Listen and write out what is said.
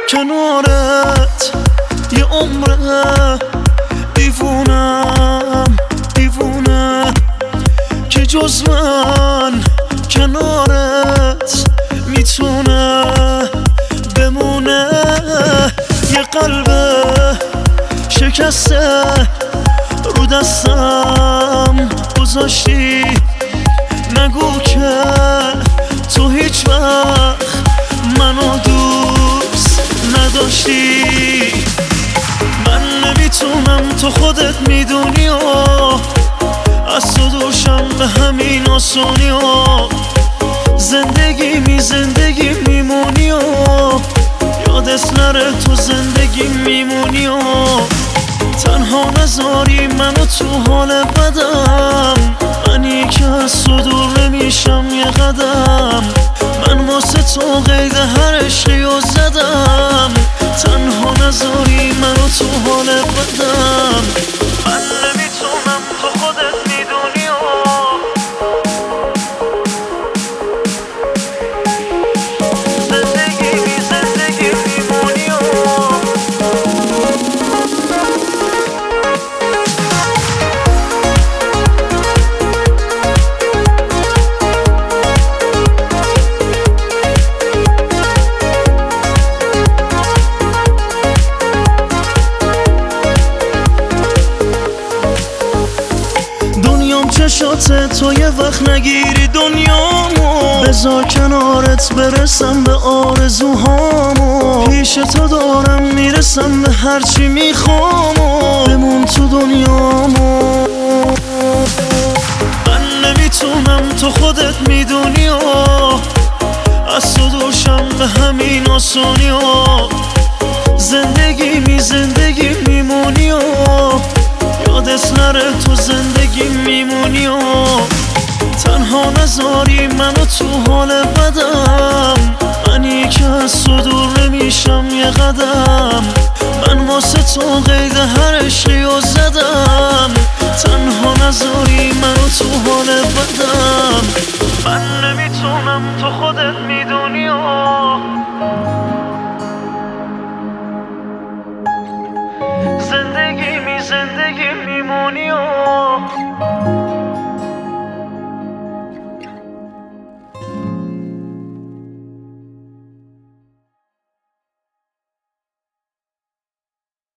کنارت یه عمره، دیوونم دیوونه که جز من کنارت میتونه بمونه. یه قلب شکسته رو دستم گذاشتی، نگو که تو هیچ وقت منو دوست نداشتی. من نمیتونم، تو خودت میدونی و از تو دوشم به همین آسونی و زندگی میمونی و یادت نره تو زندگی میمونی و تنها نذاری منو تو حال بدم. منی که از تو دور نمیشم یه قدم، من واسه تو قید هر عشقی رو زدم. تنها نذاری منو تو حال بدم. من نمیتونم، تو خودت میدونی و زندگی میمونی و چشات تو یه وقت نگیری دنیامو، بذار کنارت برسم به آرزوهامو. پیش تو دارم میرسم به هرچی میخوامو، بمون تو دنیامو. من نمیتونم، تو خودت میدونی و از تو دوشم به همین آسونی و زندگی میمونی و یادت نره تو زندگی میمونی و تنها نذاری منو تو حال بدم. منی که از تو دور نمیشم یه قدم، من واسه تو قید هر عشقی رو زدم. تنها نذاری منو تو حال بدم. من نمیتونم، تو خودت میدونی و زندگی میمونی و